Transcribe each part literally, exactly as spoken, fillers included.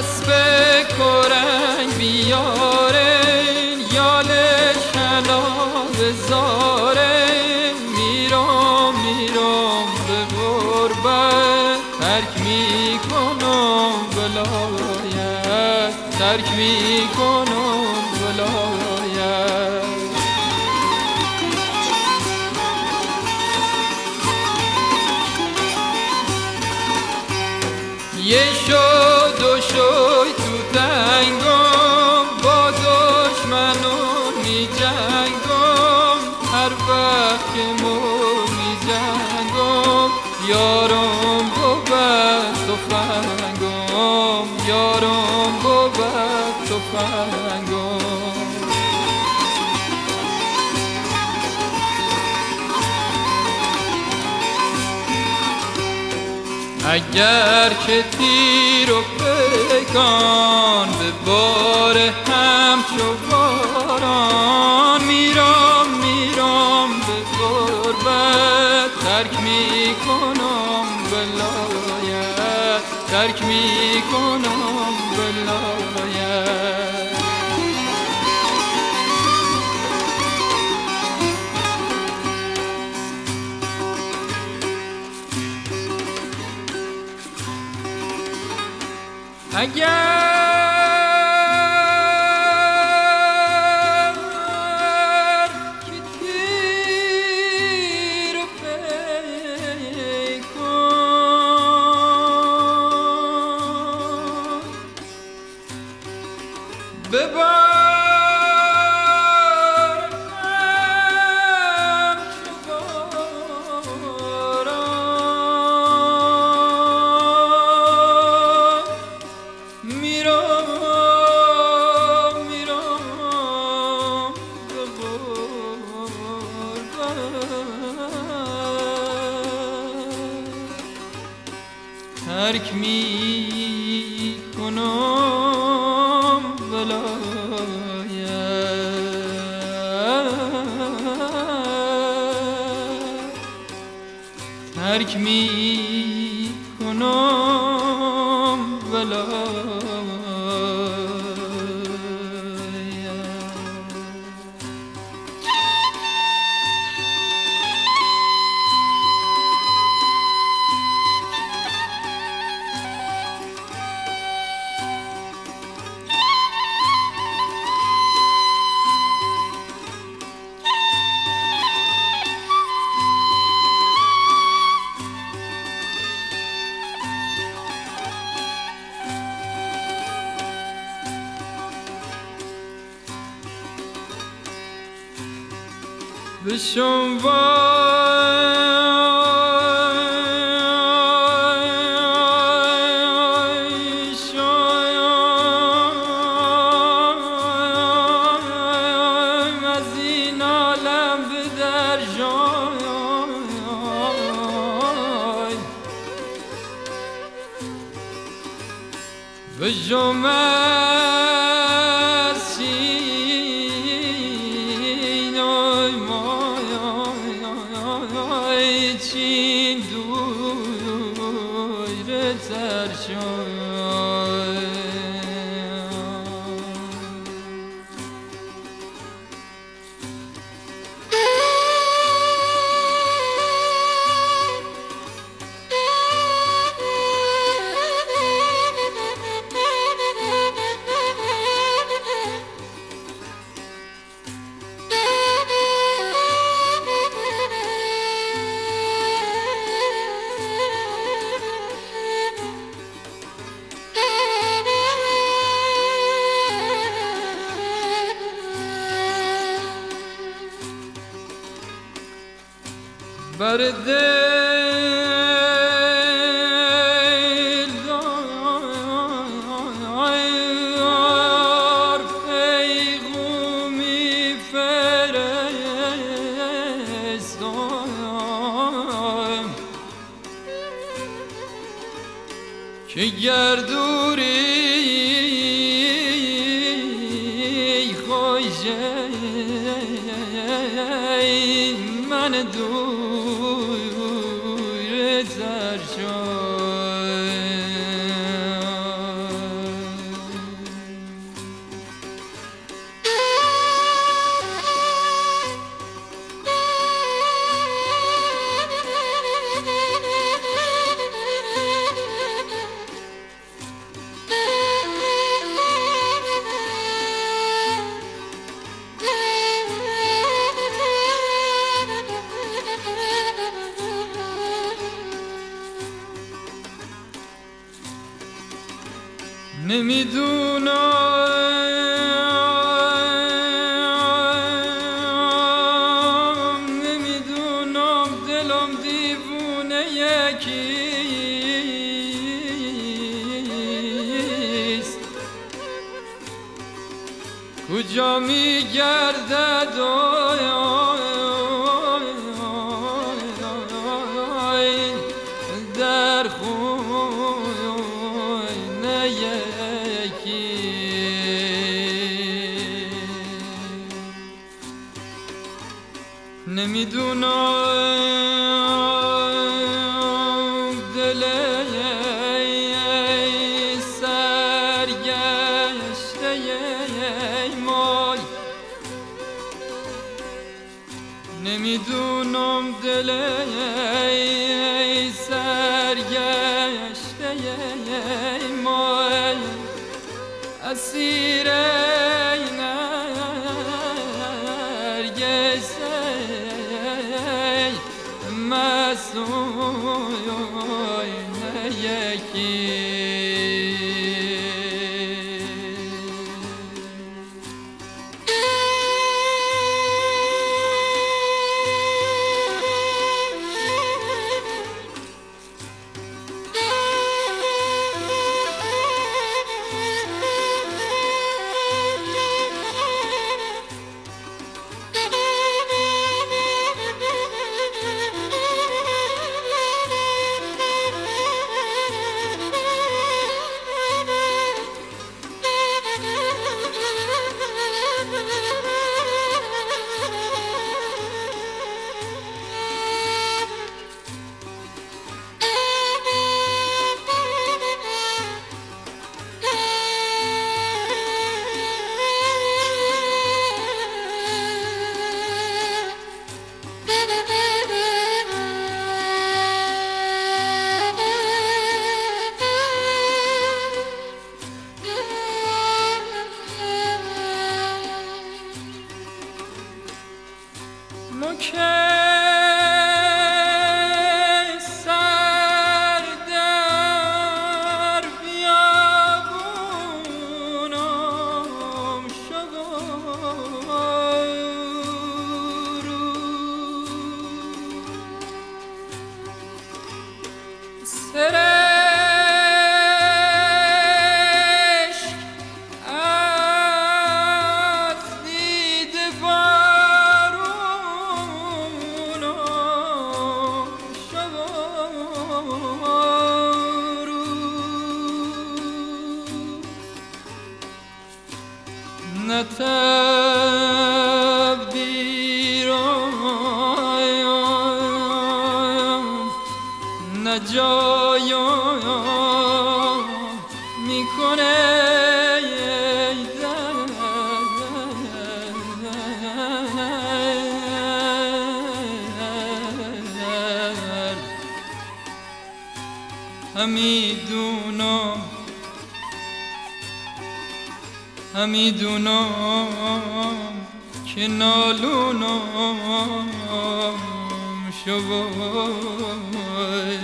اسب کرنگ بیارن یالش حلال زارن میرم میرم به غربت ترک میکنم ولایت ترک میکنم ولایت یه شد و شوی تو تنگم با دشمنون می جنگم هر وقت که مو می جنگم یارم بود تفنگم یارم بود تفنگم اگر که تیر و پیکان به بار همچو باران میرم میرم به غربت ترک میکنم ولایت ترک میکنم ولایت اگر که تیر و پیکان ببارم همچو باران میرم میرم به غربت ترک میکنم ولایت ترک میکنم ولایت بشم وای شایم از این عالم به در جای بشم از چین دوره تر شد بر دل دار پیغامی فرستم که گردوری خوشه من دور تر شد نمیدونم نمیدونم دلم دیوونه یکیست کجا میگردد در خونه یکی نمیدونم دل سرگشته مای نمیدونم دل سرگشته مای اسیر نرگس مسوی یکی نه تبدیرم نه جایم میکنه همیدونم همیدونم که نالونم شوای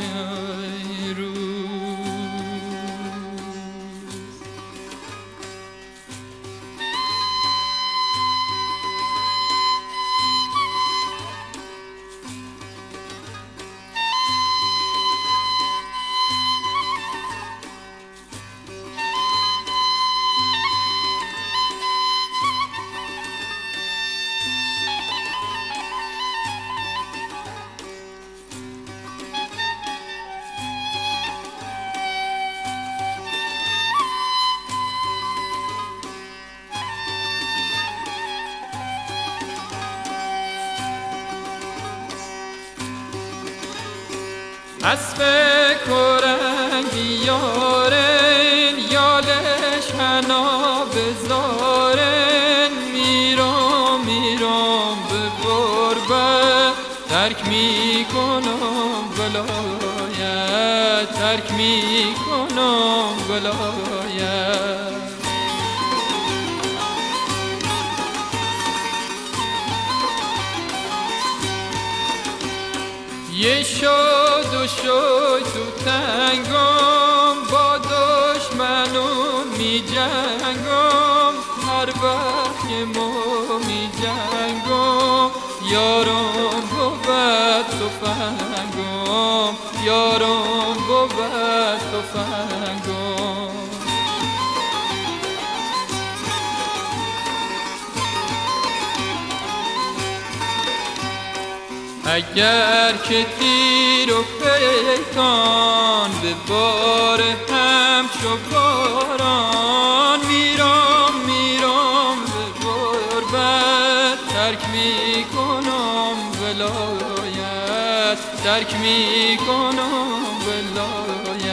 اسب کرنگی یارن یالش حنا بزارن میرم میرم به غربت ترک میکنم ولایت ترک میکنم ولایت یه شد و شد تو تنگم با دشمنون می جنگم، هر وقت که ما می جنگم، یارم بود تفنگم، یارم بود تفنگم. اگر که تیر و پیکان به بار همچو باران، میرم میرم به غربت، ترک میکنم ولایت، ترک میکنم ولایت.